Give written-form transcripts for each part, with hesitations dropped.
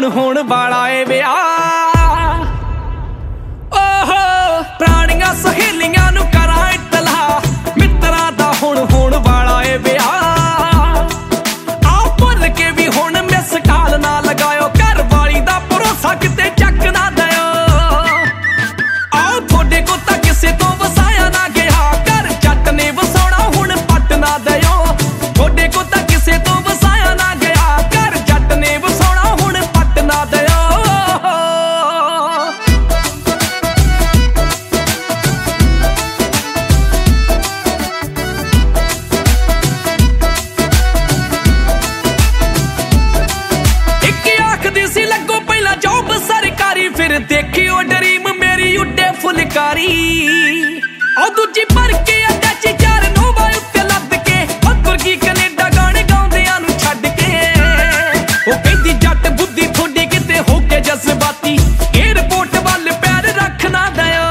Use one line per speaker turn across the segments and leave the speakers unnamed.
ਹੋਣ ਵਾਲਾ ਏ ਵਿਆਹ। ਓਹੋ ਪੁਰਾਣੀਆਂ ਸਹੇਲੀਆਂ ਨੂੰ ਕਰਾਂ ਇਤਲਾ, ਮਿੱਤਰਾਂ ਦਾ ਹੁਣ ਹੋਣ ਵਾਲਾ ਏ ਵਿਆਹ। ਆਹ ਭੁੱਲ ਕੇ ਵੀ ਹੁਣ ਮਿਸ ਕਾਲ ਨਾ ਲਗਾਇਓ, ਘਰ ਵਾਲੀ ਦਾ ਭਰੋਸਾ ਕਿਤੇ ਚੱਕ ਨਾ ਦਿਓ। ਆਹ ਤੁਹਾਡੇ ਕੋ ਤਾਂ ਕਿਸੇ ਤੋਂ ਵਸਾਇਆ ਨਾ ਗਿਆ, ਘਰ ਜੱਟ ਨੇ ਵਸਾਉਣਾ ਹੁਣ ਪੱਟ ਨਾ ਦਿਓ। ਤੁਹਾਡੇ ਕੋ ਤਾਂ ਕਿਸੇ ਤੋਂ ਵਸਾਇਆ ਨਾ ਗਿਆ, ਘਰ ਜੱਟ ਨੇ ਵਸਾਉਣਾ ਹੁਣ ਪੱਟ ਨਾ ਦਿਓ। फिर देखियो डरीम मेरी उड्डे फुलकारी, और दूजी भर के अटैच चार नोवा उत्ते लद के, और तुरगी कनेडा गाने गाउंदियां नूं छड्ड के। ओ कहदी जट बुद्धि थोड़ी किते हो के जज्बाती, एयरपोर्ट वल पैर रख ना दियो।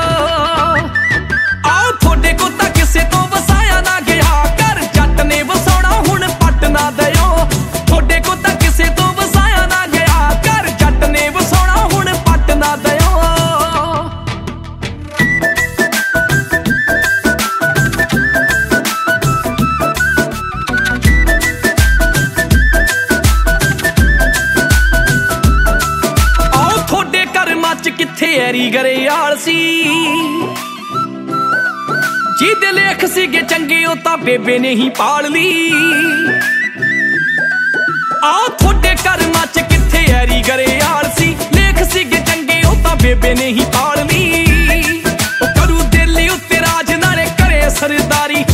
आओ थोड़े को तां किसे तो वसाया ना गया, घर जट ने वसाउणा हुण पट ना दियो। थोड़े को तां किसे तो वसाया ना गया, घर जट ने वसाउणा हुण पट ना दियो। आओ थोड़े कर्मां च किथे ऐरी गरेयाल सी, ਜਿਹਦੇ ਲੇਖ ਸੀਗੇ ਚੰਗੇ ਉਹ ਤਾਂ ਬੇਬੇ ਨੇ ਹੀ ਪਾਲ ਲਈ। ਆ ਤੁਹਾਡੇ ਕਰਮਾਂ ਚ ਕਿੱਥੇ ਐਰੀ ਗਰੇਆਲ ਸੀ, ਲੇਖ ਸੀਗੇ ਚੰਗੇ ਉਹ ਤਾਂ ਬੇਬੇ ਨੇ ਹੀ ਪਾਲ ਲਈ। ਉਹ ਕਰੂ ਦਿਲ ਉੱਤੇ ਰਾਜ ਨਾਲੇ ਕਰੇ ਸਰਦਾਰੀ,